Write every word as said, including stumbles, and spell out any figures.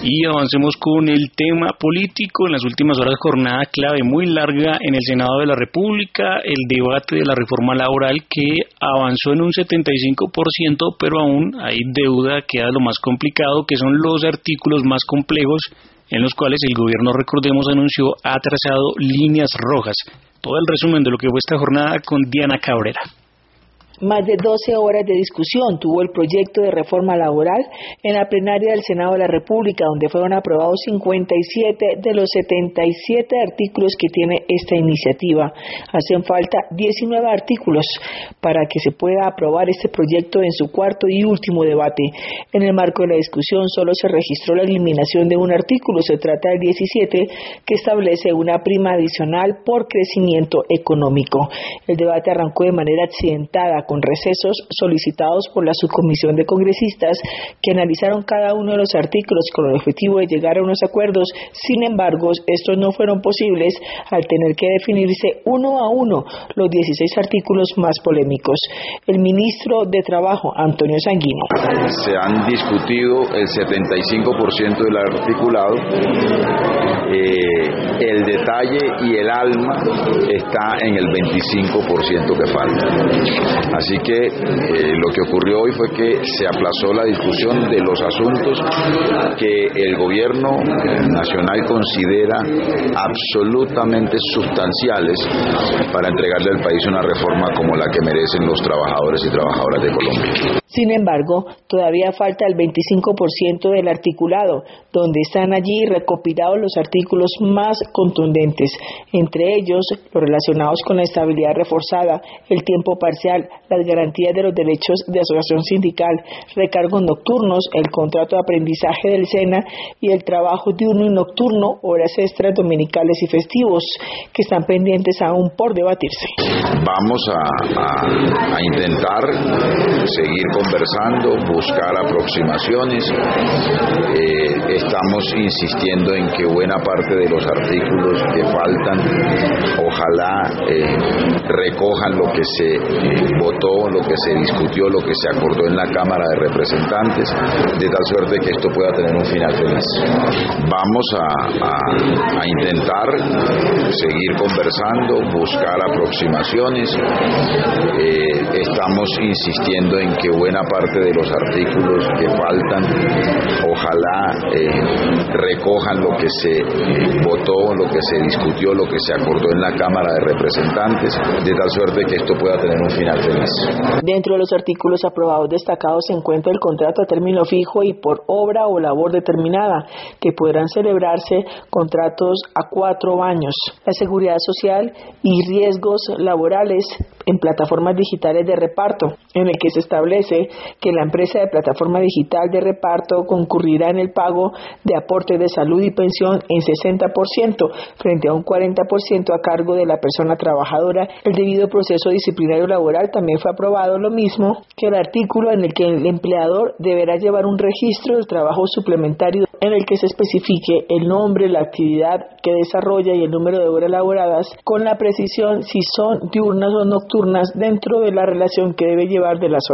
Y avancemos con el tema político. En las últimas horas, jornada clave muy larga en el Senado de la República, el debate de la reforma laboral que avanzó en un setenta y cinco por ciento, pero aún hay deuda, queda lo más complicado, que son los artículos más complejos en los cuales el gobierno, recordemos, anunció ha trazado líneas rojas. Todo el resumen de lo que fue esta jornada con Diana Cabrera. Más de doce horas de discusión tuvo el proyecto de reforma laboral en la plenaria del Senado de la República, donde fueron aprobados cincuenta y siete de los setenta y siete artículos que tiene esta iniciativa. Hacen falta diecinueve artículos para que se pueda aprobar este proyecto en su cuarto y último debate. En el marco de la discusión solo se registró la eliminación de un artículo, se trata del diecisiete, que establece una prima adicional por crecimiento económico. El debate arrancó de manera accidentada, con recesos solicitados por la subcomisión de congresistas que analizaron cada uno de los artículos con el objetivo de llegar a unos acuerdos. Sin embargo, estos no fueron posibles al tener que definirse uno a uno los dieciséis artículos más polémicos. El ministro de Trabajo, Antonio Sanguino. Se han discutido el setenta y cinco por ciento del articulado. Eh, el detalle y el alma está en el veinticinco por ciento que falta. Así que eh, lo que ocurrió hoy fue que se aplazó la discusión de los asuntos que el gobierno nacional considera absolutamente sustanciales para entregarle al país una reforma como la que merecen los trabajadores y trabajadoras de Colombia. Sin embargo, todavía falta el veinticinco por ciento del articulado, donde están allí recopilados los artículos más contundentes, entre ellos los relacionados con la estabilidad reforzada, el tiempo parcial, las garantías de los derechos de asociación sindical, recargos nocturnos, el contrato de aprendizaje del SENA y el trabajo diurno y nocturno, horas extras dominicales y festivos, que están pendientes aún por debatirse. Vamos a, a, a intentar seguir conversando, buscar aproximaciones. Eh, estamos insistiendo en que buena parte de los artículos que faltan, ojalá eh, recojan lo que se eh, votó, lo que se discutió, lo que se acordó en la Cámara de Representantes, de tal suerte que esto pueda tener un final feliz. Vamos a, a, a intentar seguir conversando, buscar aproximaciones. Eh, estamos insistiendo en que buena parte de los artículos que faltan, ojalá eh, recojan lo que se eh, votó, lo que se discutió, lo que se acordó en la Cámara de Representantes, de tal suerte que esto pueda tener un final feliz. Dentro de los artículos aprobados destacados se encuentra el contrato a término fijo y por obra o labor determinada, que podrán celebrarse contratos a cuatro años, la seguridad social y riesgos laborales en plataformas digitales de reparto, en el que se establece que la empresa de plataforma digital de reparto concurrirá en el pago de aportes de salud y pensión en sesenta por ciento frente a un cuarenta por ciento a cargo de la persona trabajadora. El debido proceso disciplinario laboral también fue aprobado, lo mismo que el artículo en el que el empleador deberá llevar un registro del trabajo suplementario en el que se especifique el nombre, la actividad que desarrolla y el número de horas laboradas, con la precisión si son diurnas o nocturnas dentro de la relación que debe llevar de las horas